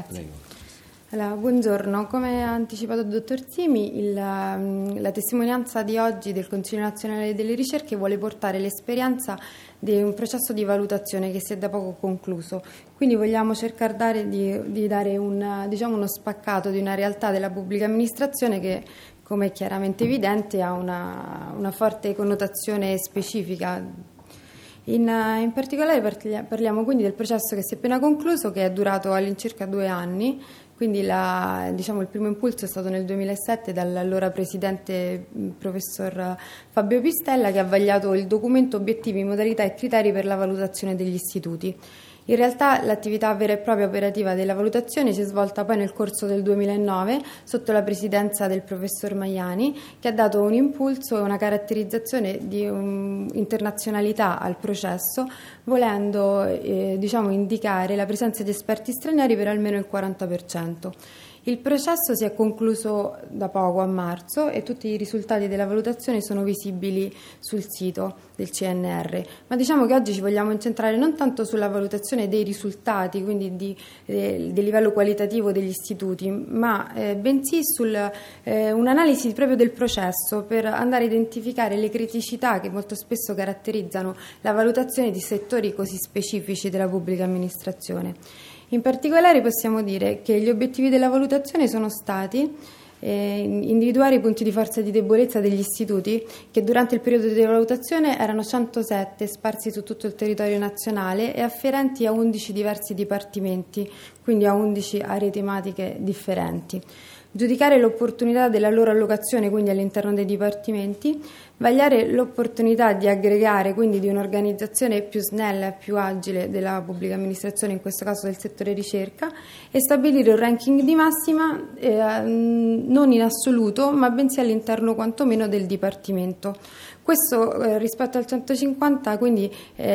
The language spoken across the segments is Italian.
Grazie. Prego. Allora, buongiorno. Come ha anticipato il dottor Simi, la testimonianza di oggi del Consiglio Nazionale delle Ricerche vuole portare l'esperienza di un processo di valutazione che si è da poco concluso. Quindi vogliamo cercare di dare uno spaccato di una realtà della pubblica amministrazione che, come è chiaramente evidente, ha una forte connotazione specifica. In particolare parliamo quindi del processo che si è appena concluso, che è durato all'incirca 2 anni. Quindi il primo impulso è stato nel 2007 dall'allora presidente professor Fabio Pistella, che ha vagliato il documento Obiettivi, modalità e criteri per la valutazione degli istituti. In realtà l'attività vera e propria operativa della valutazione si è svolta poi nel corso del 2009 sotto la presidenza del professor Maiani, che ha dato un impulso e una caratterizzazione di internazionalità al processo, volendo indicare la presenza di esperti stranieri per almeno il 40%. Il processo si è concluso da poco, a marzo, e tutti i risultati della valutazione sono visibili sul sito del CNR. Ma diciamo che oggi ci vogliamo incentrare non tanto sulla valutazione dei risultati, quindi del livello qualitativo degli istituti, ma bensì un'analisi proprio del processo per andare a identificare le criticità che molto spesso caratterizzano la valutazione di settori così specifici della pubblica amministrazione. In particolare possiamo dire che gli obiettivi della valutazione sono stati individuare i punti di forza e di debolezza degli istituti, che durante il periodo di valutazione erano 107 sparsi su tutto il territorio nazionale e afferenti a 11 diversi dipartimenti, quindi a 11 aree tematiche differenti. Giudicare l'opportunità della loro allocazione, quindi all'interno dei dipartimenti, vagliare l'opportunità di aggregare, quindi di un'organizzazione più snella e più agile della pubblica amministrazione, in questo caso del settore ricerca, e stabilire un ranking di massima non in assoluto, ma bensì all'interno quantomeno del dipartimento. Questo rispetto al 150 quindi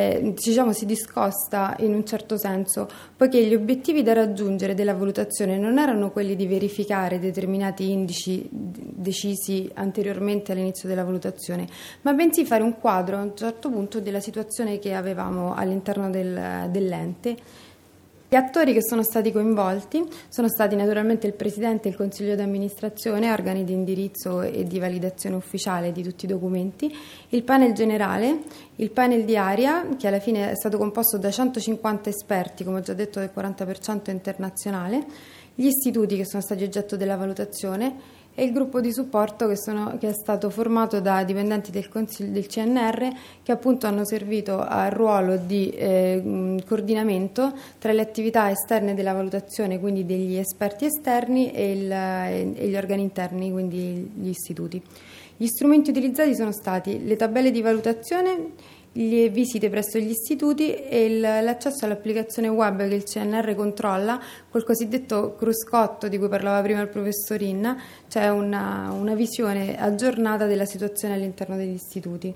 si discosta in un certo senso, poiché gli obiettivi da raggiungere della valutazione non erano quelli di verificare determinati indici decisi anteriormente all'inizio della valutazione, ma bensì fare un quadro a un certo punto della situazione che avevamo all'interno dell'ente. Gli attori che sono stati coinvolti sono stati naturalmente il Presidente e il Consiglio di amministrazione, organi di indirizzo e di validazione ufficiale di tutti i documenti, il panel generale, il panel di area, che alla fine è stato composto da 150 esperti, come ho già detto del 40% internazionale, gli istituti che sono stati oggetto della valutazione e il gruppo di supporto che è stato formato da dipendenti del CNR, che appunto hanno servito al ruolo di coordinamento tra le attività esterne della valutazione, quindi degli esperti esterni, e gli organi interni, quindi gli istituti. Gli strumenti utilizzati sono stati le tabelle di valutazione, le visite presso gli istituti e l'accesso all'applicazione web che il CNR controlla, col cosiddetto cruscotto di cui parlava prima il professor Inna, cioè una visione aggiornata della situazione all'interno degli istituti.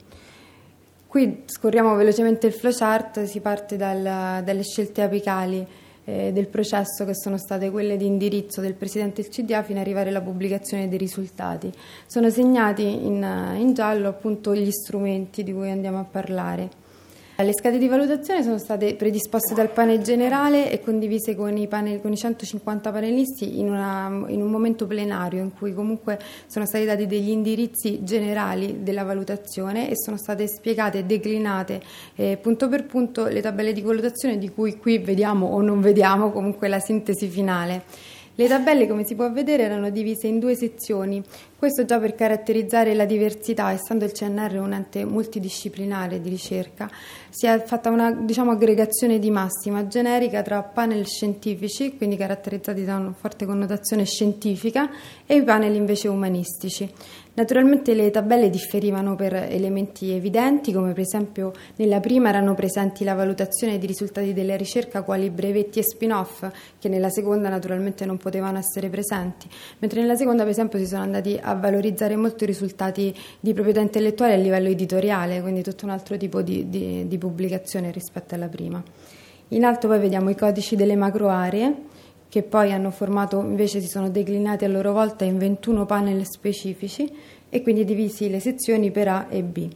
Qui scorriamo velocemente il flowchart, si parte dalle scelte apicali del processo, che sono state quelle di indirizzo del Presidente del CDA fino ad arrivare alla pubblicazione dei risultati. Sono segnati in giallo appunto gli strumenti di cui andiamo a parlare. Le schede di valutazione sono state predisposte dal panel generale e condivise con i 150 panelisti in un momento plenario, in cui comunque sono stati dati degli indirizzi generali della valutazione e sono state spiegate e declinate punto per punto le tabelle di valutazione, di cui qui vediamo o non vediamo comunque la sintesi finale. Le tabelle, come si può vedere, erano divise in 2 sezioni, questo già per caratterizzare la diversità. Essendo il CNR un ente multidisciplinare di ricerca, si è fatta una aggregazione di massima generica tra panel scientifici, quindi caratterizzati da una forte connotazione scientifica, e i panel invece umanistici. Naturalmente le tabelle differivano per elementi evidenti, come per esempio nella prima erano presenti la valutazione di risultati della ricerca quali brevetti e spin-off, che nella seconda naturalmente non potevano essere presenti, mentre nella seconda per esempio si sono andati a valorizzare molto i risultati di proprietà intellettuale a livello editoriale, quindi tutto un altro tipo di pubblicazione rispetto alla prima. In alto poi vediamo i codici delle macro aree, che poi hanno formato, invece si sono declinati a loro volta in 21 panel specifici e quindi divisi le sezioni per A e B.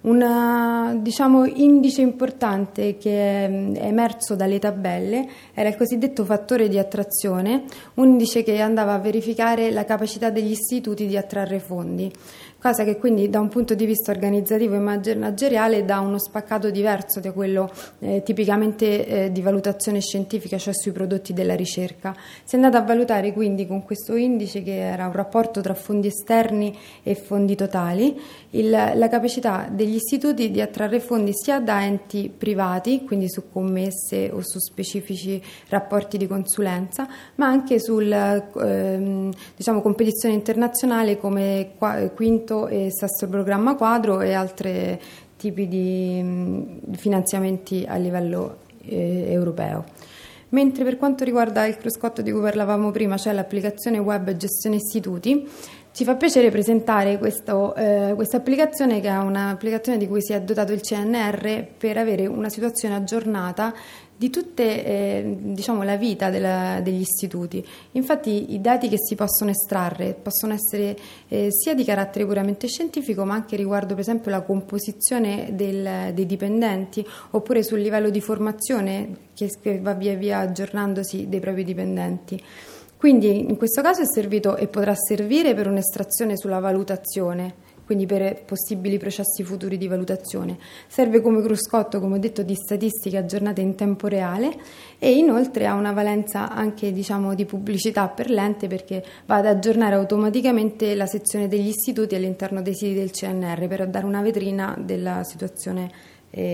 Un indice importante che è emerso dalle tabelle era il cosiddetto fattore di attrazione, un indice che andava a verificare la capacità degli istituti di attrarre fondi, cosa che quindi da un punto di vista organizzativo e manageriale dà uno spaccato diverso da quello tipicamente di valutazione scientifica, cioè sui prodotti della ricerca. Si è andato a valutare quindi con questo indice, che era un rapporto tra fondi esterni e fondi totali, la capacità degli istituti di attrarre fondi sia da enti privati, quindi su commesse o su specifici rapporti di consulenza, ma anche sul competizione internazionale come quinto e sesto programma quadro e altri tipi di finanziamenti a livello europeo. Mentre per quanto riguarda il cruscotto di cui parlavamo prima, cioè l'applicazione web gestione istituti, ci fa piacere presentare questa applicazione, che è un'applicazione di cui si è dotato il CNR per avere una situazione aggiornata di tutte la vita degli istituti. Infatti i dati che si possono estrarre possono essere sia di carattere puramente scientifico, ma anche riguardo per esempio la composizione dei dipendenti, oppure sul livello di formazione che va via via aggiornandosi dei propri dipendenti. Quindi in questo caso è servito e potrà servire per un'estrazione sulla valutazione, quindi per possibili processi futuri di valutazione. Serve come cruscotto, come ho detto, di statistiche aggiornate in tempo reale, e inoltre ha una valenza anche di pubblicità per l'ente, perché va ad aggiornare automaticamente la sezione degli istituti all'interno dei siti del CNR per dare una vetrina della situazione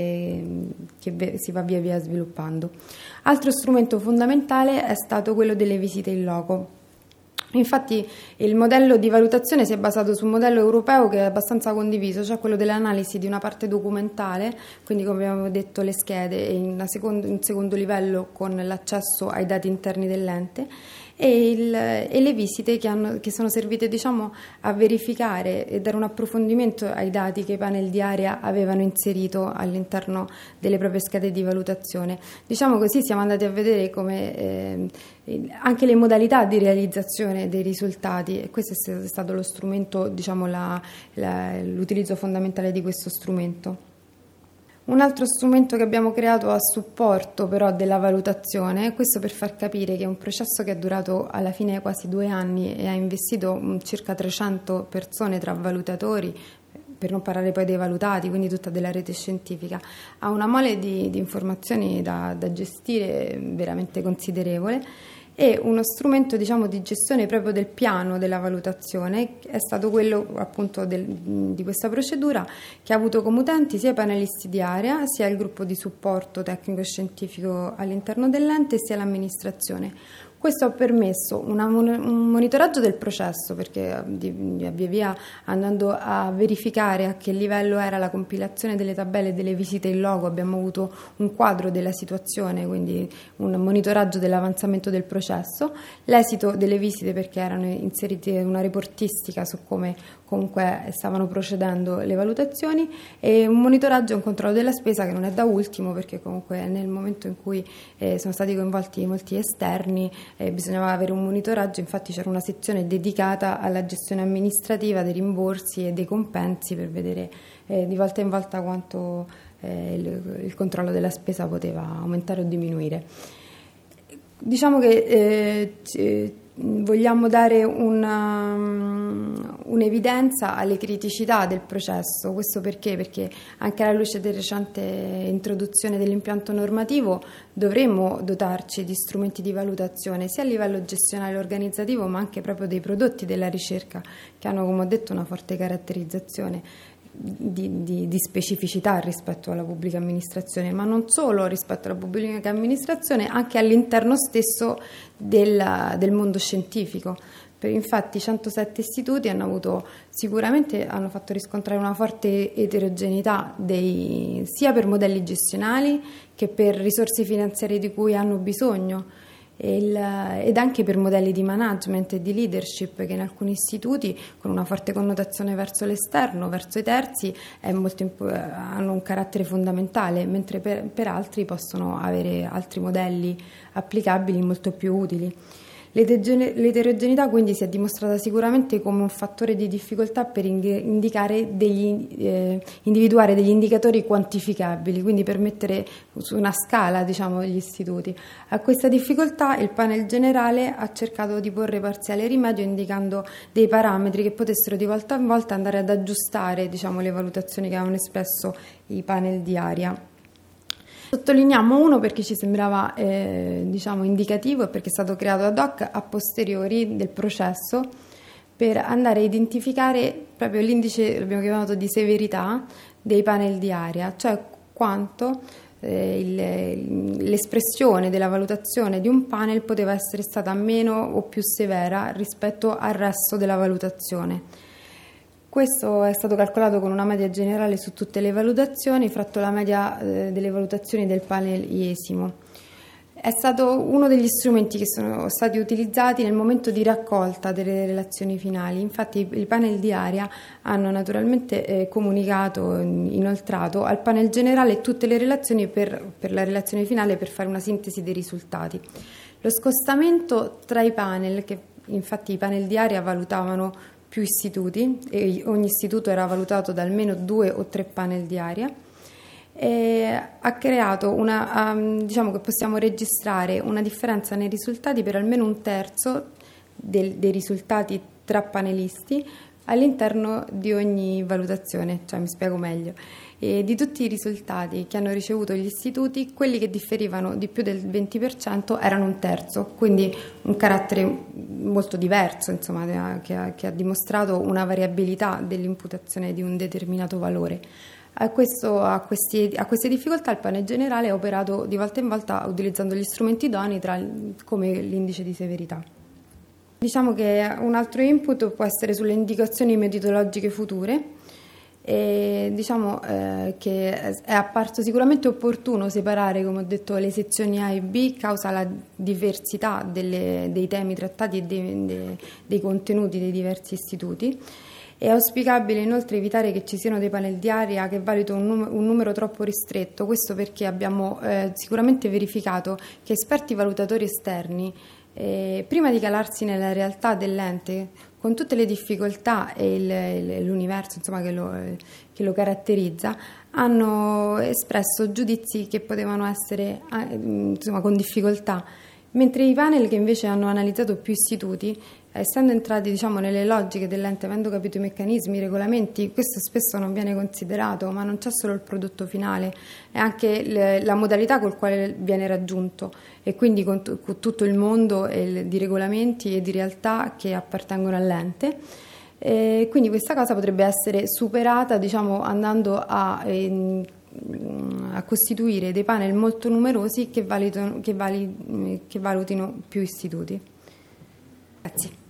che si va via via sviluppando. Altro strumento fondamentale è stato quello delle visite in loco. Infatti il modello di valutazione si è basato su un modello europeo che è abbastanza condiviso, cioè quello dell'analisi di una parte documentale, quindi come abbiamo detto le schede, e in secondo livello con l'accesso ai dati interni dell'ente, e le visite che sono servite a verificare e dare un approfondimento ai dati che i panel di area avevano inserito all'interno delle proprie schede di valutazione. Così siamo andati a vedere come anche le modalità di realizzazione dei risultati, e questo è stato lo strumento, l'utilizzo fondamentale di questo strumento. Un altro strumento che abbiamo creato a supporto però della valutazione, questo per far capire che è un processo che è durato alla fine quasi 2 anni e ha investito circa 300 persone tra valutatori, per non parlare poi dei valutati, quindi tutta della rete scientifica, ha una mole di informazioni da gestire veramente considerevole, e uno strumento di gestione proprio del piano della valutazione è stato quello appunto di questa procedura, che ha avuto come utenti sia i panelisti di area, sia il gruppo di supporto tecnico-scientifico all'interno dell'ente, sia l'amministrazione. Questo ha permesso un monitoraggio del processo, perché via via andando a verificare a che livello era la compilazione delle tabelle e delle visite in loco, abbiamo avuto un quadro della situazione, quindi un monitoraggio dell'avanzamento del processo, l'esito delle visite, perché erano inserite una reportistica su come comunque stavano procedendo le valutazioni, e un monitoraggio e un controllo della spesa, che non è da ultimo, perché comunque nel momento in cui sono stati coinvolti molti esterni bisognava avere un monitoraggio. Infatti c'era una sezione dedicata alla gestione amministrativa dei rimborsi e dei compensi, per vedere di volta in volta quanto il controllo della spesa poteva aumentare o diminuire. Vogliamo dare un'evidenza alle criticità del processo. Questo perché anche alla luce della recente introduzione dell'impianto normativo dovremmo dotarci di strumenti di valutazione sia a livello gestionale e organizzativo, ma anche proprio dei prodotti della ricerca, che hanno, come ho detto, una forte caratterizzazione di specificità rispetto alla pubblica amministrazione, ma non solo rispetto alla pubblica amministrazione, anche all'interno stesso del mondo scientifico. Infatti 107 istituti hanno fatto riscontrare una forte eterogeneità sia per modelli gestionali che per risorse finanziarie di cui hanno bisogno, ed anche per modelli di management e di leadership, che in alcuni istituti, con una forte connotazione verso l'esterno, verso i terzi, hanno un carattere fondamentale, mentre per altri possono avere altri modelli applicabili molto più utili. L'eterogeneità quindi si è dimostrata sicuramente come un fattore di difficoltà per individuare degli indicatori quantificabili, quindi per mettere su una scala, diciamo, gli istituti. A questa difficoltà il panel generale ha cercato di porre parziale rimedio indicando dei parametri che potessero di volta in volta andare ad aggiustare, diciamo, le valutazioni che avevano espresso i panel di area. Sottolineiamo uno perché ci sembrava diciamo indicativo e perché è stato creato ad hoc a posteriori del processo per andare a identificare proprio l'indice, l'abbiamo chiamato di severità, dei panel di area, cioè quanto l'espressione della valutazione di un panel poteva essere stata meno o più severa rispetto al resto della valutazione. Questo è stato calcolato con una media generale su tutte le valutazioni, fratto la media delle valutazioni del panel iesimo. È stato uno degli strumenti che sono stati utilizzati nel momento di raccolta delle relazioni finali. Infatti i panel di area hanno naturalmente comunicato, inoltrato al panel generale tutte le relazioni per la relazione finale per fare una sintesi dei risultati. Lo scostamento tra i panel, che infatti i panel di area valutavano più istituti e ogni istituto era valutato da almeno 2 o 3 panel di area, ha creato diciamo che possiamo registrare una differenza nei risultati per almeno un terzo dei risultati tra panelisti all'interno di ogni valutazione, cioè mi spiego meglio. E di tutti i risultati che hanno ricevuto gli istituti, quelli che differivano di più del 20% erano un terzo, quindi un carattere molto diverso, insomma, che ha dimostrato una variabilità dell'imputazione di un determinato valore. A queste difficoltà il panel generale ha operato di volta in volta utilizzando gli strumenti idonei come l'indice di severità. Diciamo che un altro input può essere sulle indicazioni metodologiche future. E diciamo che è apparso sicuramente opportuno separare, come ho detto, le sezioni A e B causa la diversità dei temi trattati e dei contenuti dei diversi istituti. È auspicabile inoltre evitare che ci siano dei panel di area che valutino un numero troppo ristretto, questo perché abbiamo sicuramente verificato che esperti valutatori esterni, prima di calarsi nella realtà dell'ente, con tutte le difficoltà e l'universo, insomma, che lo caratterizza, hanno espresso giudizi che potevano essere insomma, con difficoltà, mentre i panel che invece hanno analizzato più istituti, essendo entrati, diciamo, nelle logiche dell'ente, avendo capito i meccanismi, i regolamenti, questo spesso non viene considerato, ma non c'è solo il prodotto finale, è anche la modalità col quale viene raggiunto e quindi con tutto il mondo di regolamenti e di realtà che appartengono all'ente. Quindi questa cosa potrebbe essere superata, diciamo, andando a costituire dei panel molto numerosi che valutino più istituti. Grazie.